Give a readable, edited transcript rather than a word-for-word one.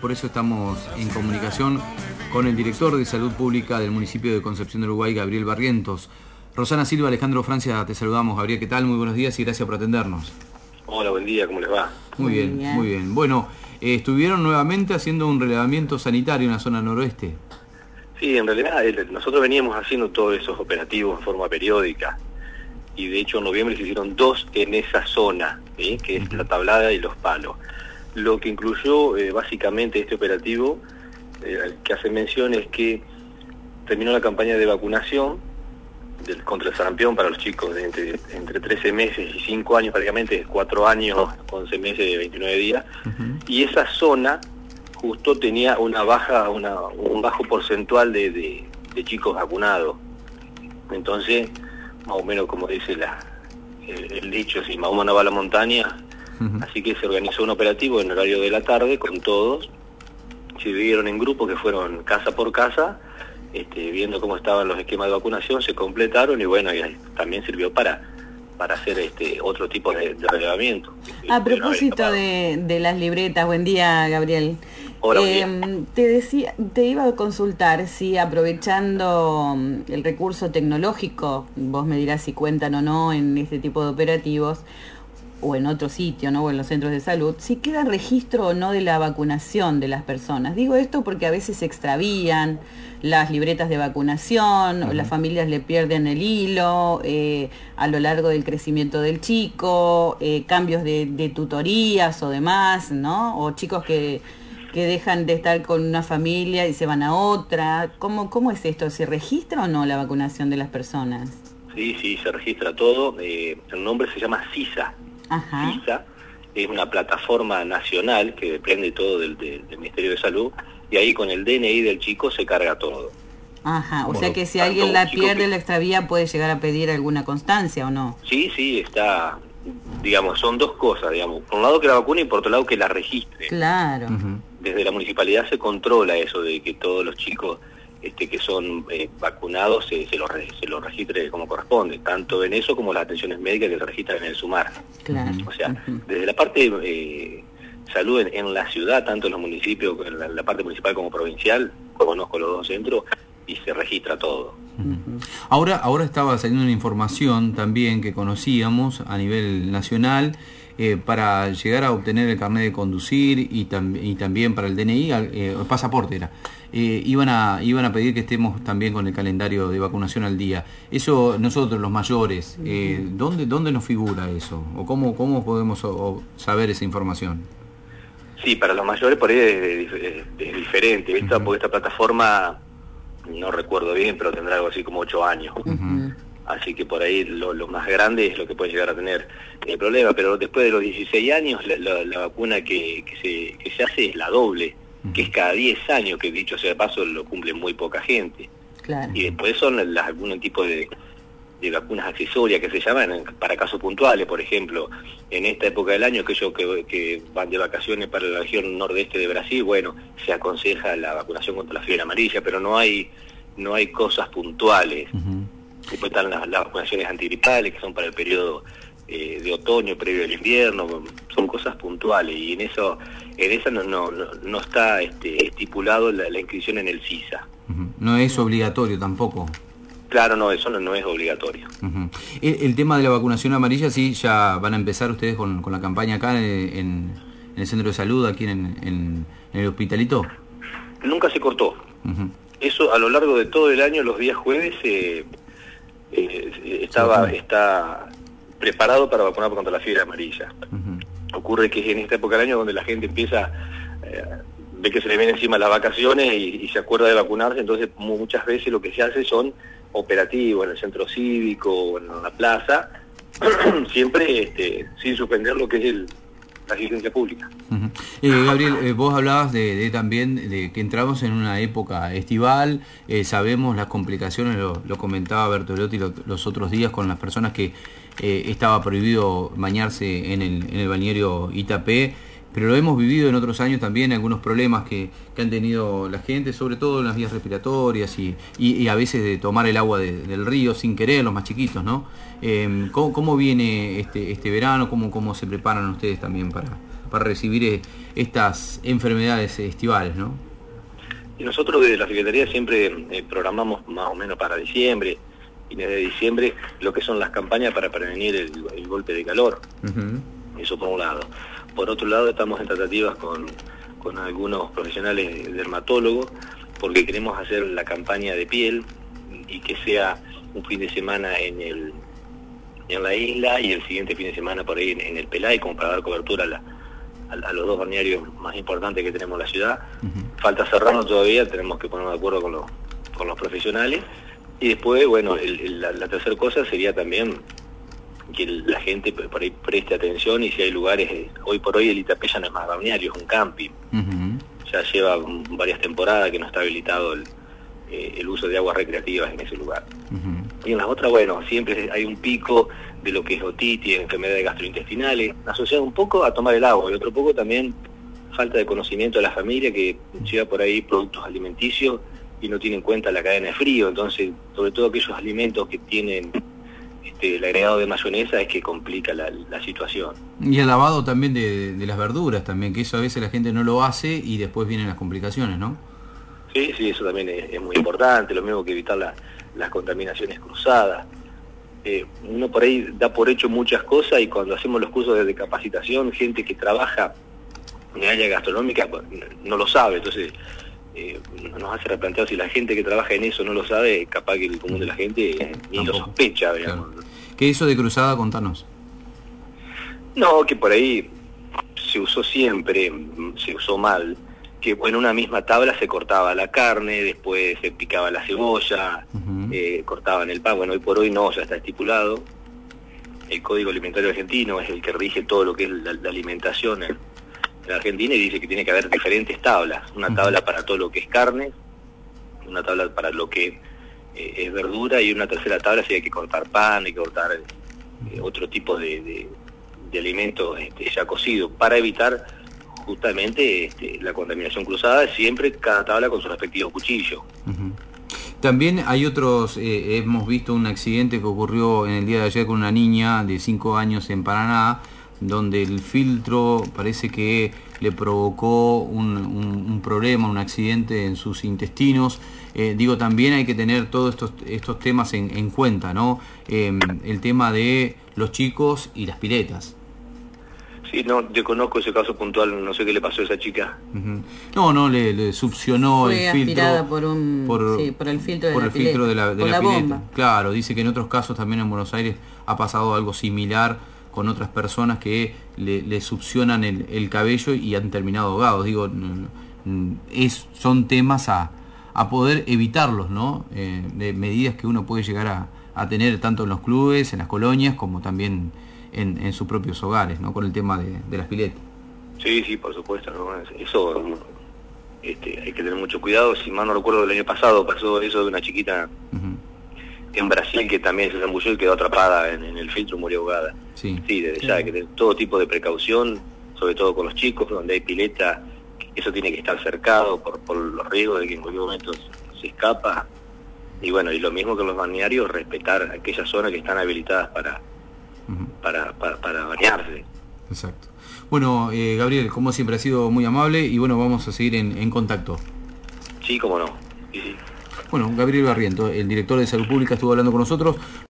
Por eso estamos en comunicación con el director de Salud Pública del municipio de Concepción del Uruguay, Gabriel Barrientos. Rosana Silva, Alejandro Francia, te saludamos. Gabriel, ¿qué tal? Muy buenos días y gracias por atendernos. Hola, buen día, ¿cómo les va? Muy bien, muy bien. Bueno, estuvieron nuevamente haciendo un relevamiento sanitario en la zona noroeste. Sí, en realidad nosotros veníamos haciendo todos esos operativos en forma periódica y de hecho en noviembre se hicieron 2 en esa zona, ¿sí? Que es la Tablada y Los Palos. Lo que incluyó básicamente este operativo, que hace mención, es que terminó la campaña de vacunación contra el sarampión para los chicos de entre 13 meses y 5 años, prácticamente 4 años, 11 meses y 29 días, y esa zona justo tenía un bajo porcentual de chicos vacunados. Entonces, más o menos como dice el dicho, si Mahoma no va a la montaña, así que se organizó un operativo en horario de la tarde con todos, se dividieron en grupos que fueron casa por casa, viendo cómo estaban los esquemas de vacunación, se completaron y bueno, y también sirvió para hacer otro tipo de relevamiento. A propósito de las libretas, buen día, Gabriel. Hola, te iba a consultar si, aprovechando el recurso tecnológico, vos me dirás si cuentan o no en este tipo de operativos, o en otro sitio, ¿no? O en los centros de salud, si queda registro o no de la vacunación de las personas. Digo esto porque a veces se extravían las libretas de vacunación, o las familias le pierden el hilo a lo largo del crecimiento del chico, cambios de tutorías o demás, ¿no? O chicos que dejan de estar con una familia y se van a otra. ¿Cómo es esto? ¿Se registra o no la vacunación de las personas? Sí, se registra todo. El nombre se llama CISA. Ajá. CISA es una plataforma nacional que depende todo del Ministerio de Salud, y ahí con el DNI del chico se carga todo. Ajá, o sea que si alguien la pierde, la extravía, puede llegar a pedir alguna constancia, ¿o no? Sí, está, digamos, son dos cosas, digamos, por un lado que la vacune y por otro lado que la registre. Claro. Desde la municipalidad se controla eso de que todos los chicos que son vacunados se lo registre como corresponde, tanto en eso como las atenciones médicas que se registran en el SUMAR. Claro. O sea, desde la parte salud en la ciudad, tanto en los municipios, en la parte municipal como provincial, conozco los dos centros y se registra todo. Ahora estaba saliendo una información también que conocíamos a nivel nacional, para llegar a obtener el carnet de conducir y también para el DNI, el pasaporte era. Iban a pedir que estemos también con el calendario de vacunación al día. Eso nosotros, los mayores, ¿dónde nos figura eso? ¿O cómo podemos saber esa información? Sí, para los mayores por ahí es diferente. Porque esta plataforma, no recuerdo bien, pero tendrá algo así como 8 años. Así que por ahí lo más grande es lo que puede llegar a tener el problema. Pero después de los 16 años, la vacuna que se hace es la doble, que es cada 10 años, que dicho sea de paso lo cumple muy poca gente. Claro. Y después son algún tipo de vacunas accesorias que se llaman para casos puntuales. Por ejemplo, en esta época del año, aquellos que van de vacaciones para la región nordeste de Brasil, bueno, se aconseja la vacunación contra la fiebre amarilla, pero no hay cosas puntuales. Después están las vacunaciones antigripales, que son para el periodo de otoño, previo al invierno, son cosas puntuales, y en esa no está estipulado la inscripción en el CISA. No es obligatorio tampoco. Claro, no, eso no es obligatorio. El tema de la vacunación amarilla, sí, ya van a empezar ustedes con la campaña acá en el centro de salud, aquí en el hospitalito. Nunca se cortó. Eso a lo largo de todo el año, los días jueves, está preparado para vacunar contra la fiebre amarilla. Ocurre que es en esta época del año donde la gente empieza, ve que se le vienen encima las vacaciones y se acuerda de vacunarse, entonces muchas veces lo que se hace son operativos en el centro cívico o en la plaza, siempre sin suspender lo que es la asistencia pública. Gabriel, vos hablabas también de que entramos en una época estival, sabemos las complicaciones, lo comentaba Bertolotti los otros días con las personas que estaba prohibido bañarse en el balneario Itapé, pero lo hemos vivido en otros años también, algunos problemas que han tenido la gente, sobre todo en las vías respiratorias y a veces de tomar el agua del río sin querer, los más chiquitos, ¿no? ¿Cómo viene este verano? ¿Cómo se preparan ustedes también para para recibir estas enfermedades estivales, ¿no? Y nosotros desde la Secretaría siempre programamos más o menos para diciembre, fines de diciembre, lo que son las campañas para prevenir el golpe de calor. Eso por un lado. Por otro lado, estamos en tratativas con algunos profesionales dermatólogos, porque queremos hacer la campaña de piel y que sea un fin de semana en la isla y el siguiente fin de semana por ahí en el Pelay, como para dar cobertura a los dos balnearios más importantes que tenemos en la ciudad. Falta cerrarlo todavía, tenemos que ponernos de acuerdo con los profesionales. Y después, bueno, la tercera cosa sería también que la gente por ahí preste atención, y si hay lugares, hoy por hoy el Itapé ya no es más balneario, es un camping. Ya lleva varias temporadas que no está habilitado el uso de aguas recreativas en ese lugar. Y en las otras, bueno, siempre hay un pico de lo que es otitis, enfermedades gastrointestinales, asociado un poco a tomar el agua, y otro poco también falta de conocimiento de la familia, que lleva por ahí productos alimenticios y no tiene en cuenta la cadena de frío. Entonces, sobre todo aquellos alimentos que tienen el agregado de mayonesa es que complica la situación. Y el lavado también de las verduras también, que eso a veces la gente no lo hace y después vienen las complicaciones, ¿no? Sí, eso también es muy importante, lo mismo que evitar las contaminaciones cruzadas. Uno por ahí da por hecho muchas cosas, y cuando hacemos los cursos de capacitación, gente que trabaja en el área gastronómica no lo sabe. Entonces nos hace replantear, si la gente que trabaja en eso no lo sabe, capaz que el común de la gente ni lo sospecha, digamos. Claro. ¿Qué hizo de cruzada? Contanos. No, que por ahí se usó siempre, se usó mal, que en una misma tabla se cortaba la carne, después se picaba la cebolla, cortaban el pan. Bueno, hoy por hoy no, ya está estipulado. El Código Alimentario Argentino es el que rige todo lo que es la alimentación en Argentina, y dice que tiene que haber diferentes tablas. Una tabla para todo lo que es carne, una tabla para lo que es verdura, y una tercera tabla si hay que cortar pan, hay que cortar otro tipo de alimentos ya cocido, para evitar justamente la contaminación cruzada, siempre cada tabla con su respectivo cuchillo. También hay otros, hemos visto un accidente que ocurrió en el día de ayer con una niña de 5 años en Paraná, donde el filtro parece que le provocó un problema, un accidente en sus intestinos. También hay que tener todos estos temas en cuenta, ¿no? El tema de los chicos y las piletas. Sí, no, yo conozco ese caso puntual, no sé qué le pasó a esa chica. No, le succionó el filtro. Por el filtro de por la el filtro de la pileta. Bomba. Claro, dice que en otros casos también en Buenos Aires ha pasado algo similar con otras personas que le succionan el cabello y han terminado ahogados. Son temas a poder evitarlos, ¿no? De medidas que uno puede llegar a tener tanto en los clubes, en las colonias, como también en sus propios hogares, ¿no? Con el tema de las piletas. Sí, por supuesto, ¿no? Eso hay que tener mucho cuidado. Si mal no recuerdo, el año pasado pasó eso de una chiquita en Brasil que también se zambulló y quedó atrapada en el filtro, murió ahogada. Sí, desde ya hay que tener todo tipo de precaución, sobre todo con los chicos, donde hay pileta, eso tiene que estar cercado por los riesgos de que en cualquier momento se escapa. Y bueno, y lo mismo que los balnearios, respetar aquellas zonas que están habilitadas para bañarse. Exacto. Bueno, Gabriel, como siempre ha sido muy amable, y bueno, vamos a seguir en contacto. Sí, cómo no. Sí. Bueno, Gabriel Barriento, el director de Salud Pública, estuvo hablando con nosotros.